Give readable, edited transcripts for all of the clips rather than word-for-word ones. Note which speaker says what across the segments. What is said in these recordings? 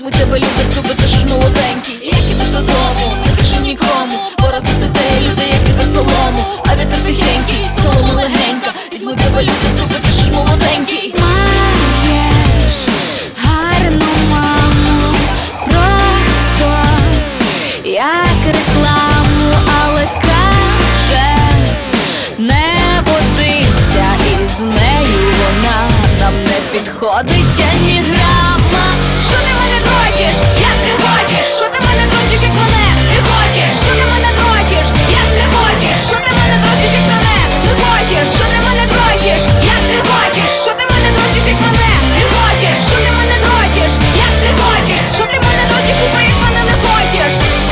Speaker 1: Візьму тебе, люблять зуби, ти ж молоденький. Як ідеш додому, не кажу нікому, бо рознесете людей, як вітер солому. А вітер тихенький, солома легенька. Візьму тебе, люблять зуби, ти ж молоденький.
Speaker 2: Маєш гарну маму, просто як рекламу, але каже, не водися, із нею вона нам не підходить ані грама. Що ти мене дрочиш, як не хочеш? Що ти мене дрочиш, як мене не хочеш? Що ти мене дрочиш, як не хочеш? Що ти мене дрочиш, як мене не хочеш? Що ти мене дрочиш, як не хочеш? Що ти мене дрочиш, як мене не хочеш? Що ти мене дрочиш, як не хочеш? Що ти мене дрочиш, тупо як мене не хочеш?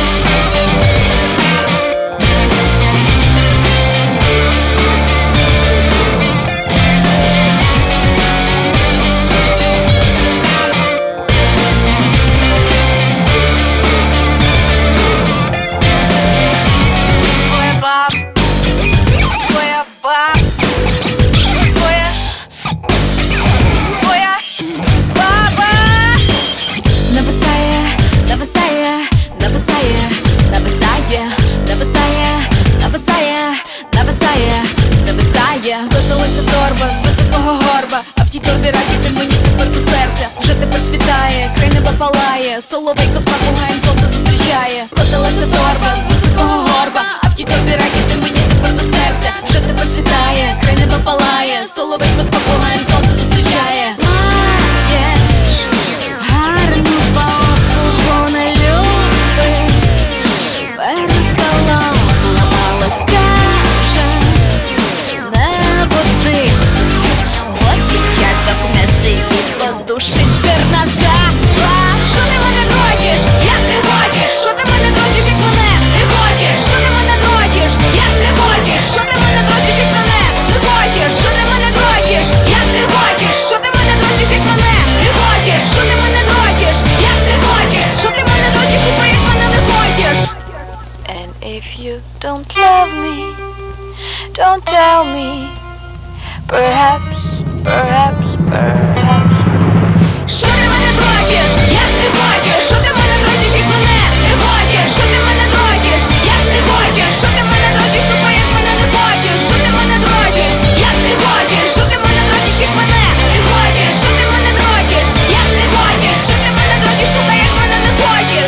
Speaker 1: Котилася торба з високого горба, а в тій торбі ракети мені тепер до серця. Вже тепер світає, край неба палає, соловейко з попугаєм сонце зустрічає. Котилася торба з високого горба, а в тій торбі ракети мені тепер до серця. Вже тепер світає, край неба палає, соловейко з попугаєм сонце зустрічає.
Speaker 2: Маєш гарну бабу, вона любить перекаламу, але каже, не водись, поки я так м'яси і подушить жирна жаба. Що ти мене дрочиш, як не хочеш? Що ти мене дрочиш, як мене не хочеш? Що ти мене дрочиш, як не хочеш? Що ти мене дрочиш, як мене не хочеш? Що ти мене дрочиш, як не хочеш? Що ти мене дрочиш, як мене не хочеш? Що ти мене дрочиш, як не хочеш? Що ти мене дрочиш, тупо як мене не хочеш?
Speaker 3: And if you don't love me, don't tell me. Perhaps, perhaps, perhaps.
Speaker 2: Що ти мене дрочиш, як не хочеш? Що ти мене дрочиш, як мене не хочеш? Що ти мене дрочиш, як не хочеш? Що ти мене дрочиш, тупо як мене не хочеш? Що ти мене дрочиш, як не хочеш? Що ти мене дрочиш, як мене не хочеш? Що ти мене дрочиш, як не хочеш? Що ти мене дрочиш, сука, як мене не хочеш?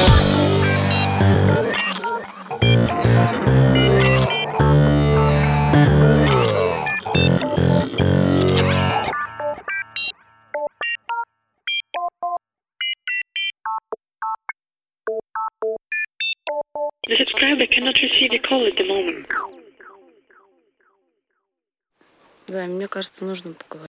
Speaker 4: The subscriber cannot receive a call at the moment.
Speaker 5: Да, мне кажется, нужно поговорить.